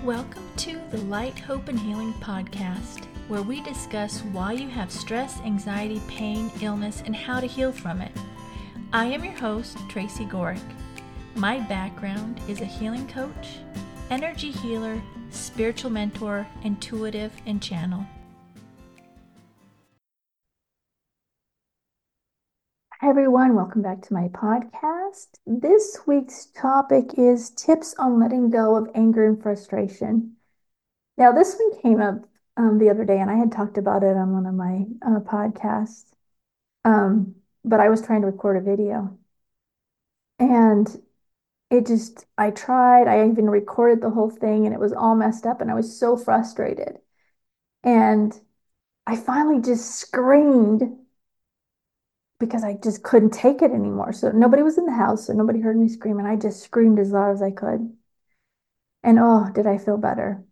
Welcome to the Light, Hope, and Healing podcast, where we discuss why you have stress, anxiety, pain, illness, and how to heal from it. I am your host, Tracy Gorick. My background is a healing coach, energy healer, spiritual mentor, intuitive, and channel. Hi everyone, welcome back to my podcast. This week's topic is tips on letting go of anger and frustration. Now, this one came up the other day, and I had talked about it on one of my podcasts, but I was trying to record a video, and I even recorded the whole thing, and it was all messed up, and I was so frustrated. And I finally just screamed because I just couldn't take it anymore. So nobody was in the house, so nobody heard me scream, and I just screamed as loud as I could. And oh, did I feel better.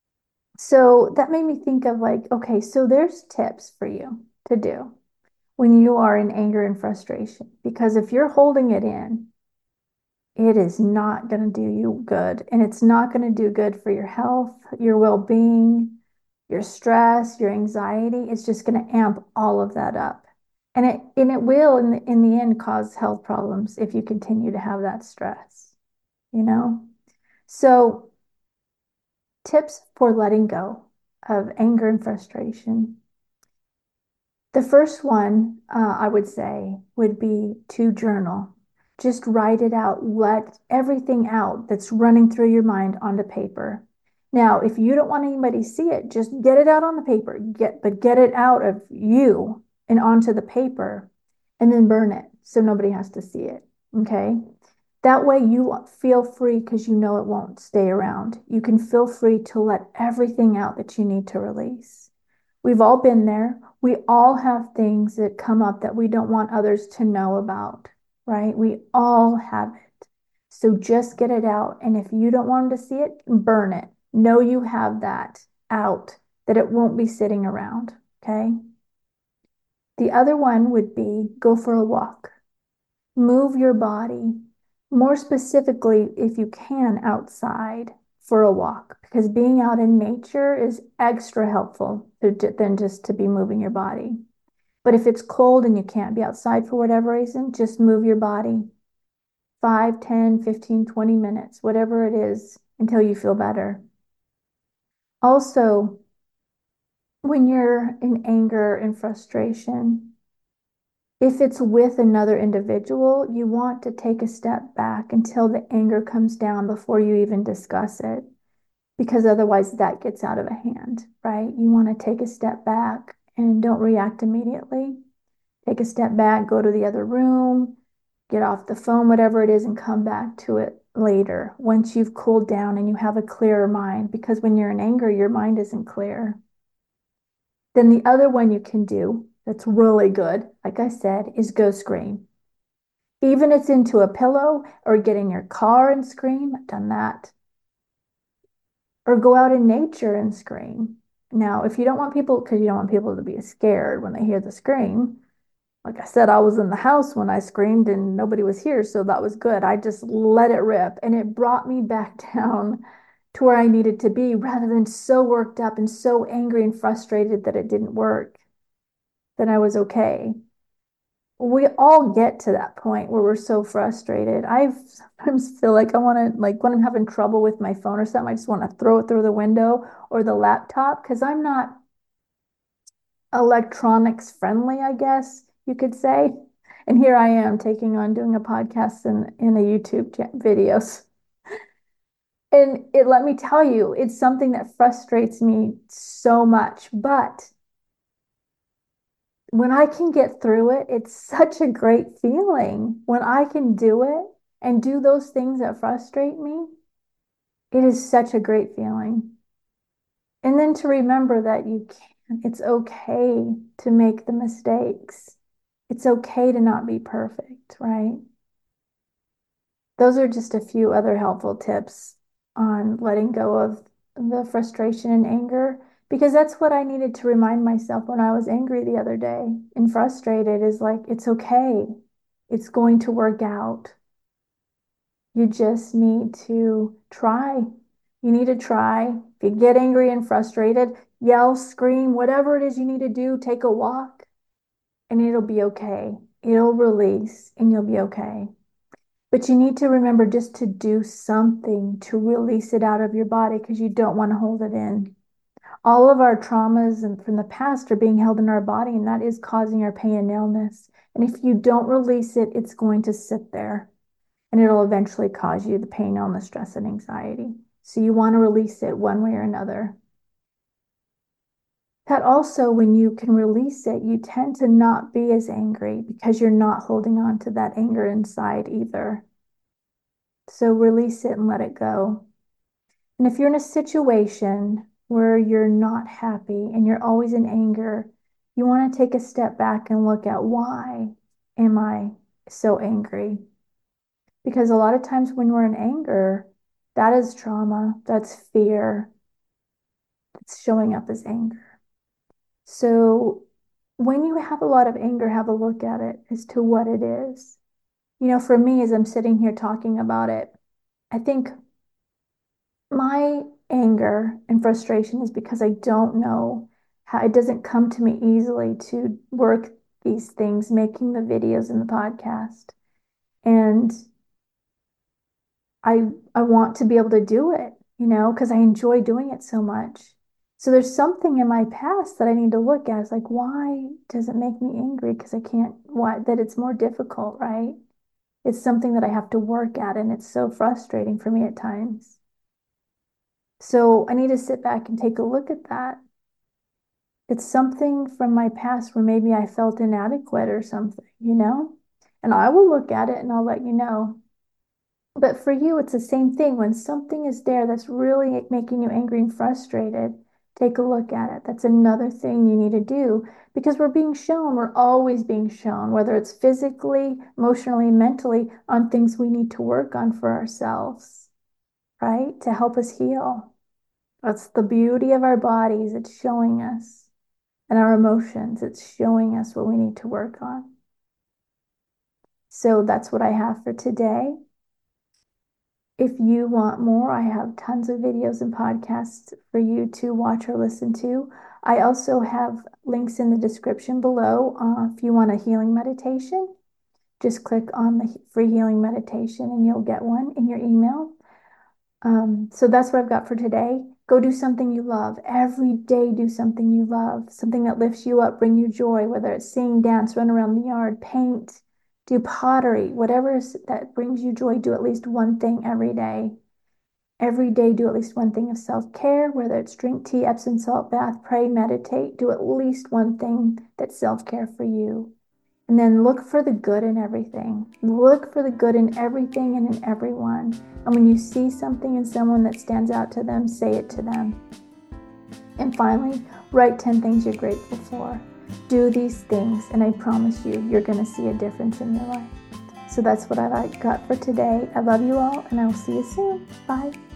So that made me think of okay, so there's tips for you to do when you are in anger and frustration. Because if you're holding it in, it is not going to do you good. And it's not going to do good for your health, your well-being, your stress, your anxiety. It's just going to amp all of that up. And it will in the end cause health problems if you continue to have that stress, you know? So tips for letting go of anger and frustration. The first one I would say would be to journal. Just write it out. Let everything out that's running through your mind onto paper. Now, if you don't want anybody to see it, just get it out on the paper. Get it out of you and onto the paper, and then burn it so nobody has to see it. Okay? That way you feel free because you know it won't stay around. You can feel free to let everything out that you need to release. We've all been there. We all have things that come up that we don't want others to know about, right? We all have it. So just get it out. And if you don't want them to see it, burn it. Know you have that out, that it won't be sitting around, okay? The other one would be go for a walk. Move your body, more specifically, if you can, outside for a walk, because being out in nature is extra helpful than just to be moving your body. But if it's cold and you can't be outside for whatever reason, just move your body 5, 10, 15, 20 minutes, whatever it is, until you feel better. Also, when you're in anger and frustration, if it's with another individual, you want to take a step back until the anger comes down before you even discuss it, because otherwise that gets out of hand, right? You want to take a step back and don't react immediately. Take a step back, go to the other room, get off the phone, whatever it is, and come back to it later once you've cooled down and you have a clearer mind, because when you're in anger, your mind isn't clear. Then the other one you can do that's really good, like I said, is go scream. Even if it's into a pillow or get in your car and scream. I've done that. Or go out in nature and scream. Now, if you don't want people, because you don't want people to be scared when they hear the scream, like I said, I was in the house when I screamed and nobody was here, so that was good. I just let it rip, and it brought me back down to where I needed to be, rather than so worked up and so angry and frustrated that it didn't work. Then I was okay. We all get to that point where we're so frustrated. I sometimes feel like I want to, like when I'm having trouble with my phone or something, I just want to throw it through the window or the laptop, because I'm not electronics friendly, I guess you could say. And here I am taking on doing a podcast in a YouTube videos. And let me tell you, it's something that frustrates me so much. But when I can get through it, it's such a great feeling. When I can do it and do those things that frustrate me, it is such a great feeling. And then to remember that it's okay to make the mistakes. It's okay to not be perfect, right? Those are just a few other helpful tips on letting go of the frustration and anger, because that's what I needed to remind myself when I was angry the other day and frustrated, is like, it's okay. It's going to work out. You just need to try. You need to try. If you get angry and frustrated, yell, scream, whatever it is you need to do, take a walk, and it'll be okay. It'll release and you'll be okay. But you need to remember just to do something to release it out of your body because you don't want to hold it in. All of our traumas and from the past are being held in our body, and that is causing our pain and illness. And if you don't release it, it's going to sit there and it'll eventually cause you the pain, illness, stress, and anxiety. So you want to release it one way or another. That also, when you can release it, you tend to not be as angry because you're not holding on to that anger inside either. So release it and let it go. And if you're in a situation where you're not happy and you're always in anger, you want to take a step back and look at, why am I so angry? Because a lot of times when we're in anger, that is trauma, that's fear, that's showing up as anger. So when you have a lot of anger, have a look at it as to what it is. You know, for me, as I'm sitting here talking about it, I think my anger and frustration is because I don't know how, it doesn't come to me easily to work these things, making the videos and the podcast. And I want to be able to do it, you know, because I enjoy doing it so much. So there's something in my past that I need to look at. It's like, why does it make me angry? Because I can't, why, that it's more difficult, right? It's something that I have to work at, and it's so frustrating for me at times. So I need to sit back and take a look at that. It's something from my past where maybe I felt inadequate or something, you know? And I will look at it and I'll let you know. But for you, it's the same thing. When something is there that's really making you angry and frustrated, take a look at it. That's another thing you need to do, because we're being shown, we're always being shown, whether it's physically, emotionally, mentally, on things we need to work on for ourselves, right? To help us heal. That's the beauty of our bodies. It's showing us, and our emotions, it's showing us what we need to work on. So that's what I have for today. If you want more, I have tons of videos and podcasts for you to watch or listen to. I also have links in the description below. If you want a healing meditation, just click on the free healing meditation and you'll get one in your email. So that's what I've got for today. Go do something you love. Every day, do something you love, something that lifts you up, bring you joy, whether it's sing, dance, run around the yard, paint, do pottery, whatever that brings you joy. Do at least one thing every day. Every day, do at least one thing of self-care, whether it's drink tea, Epsom salt bath, pray, meditate. Do at least one thing that's self-care for you. And then look for the good in everything. Look for the good in everything and in everyone. And when you see something in someone that stands out to them, say it to them. And finally, write 10 things you're grateful for. Do these things, and I promise you, you're going to see a difference in your life. So that's what I got for today. I love you all, and I will see you soon. Bye.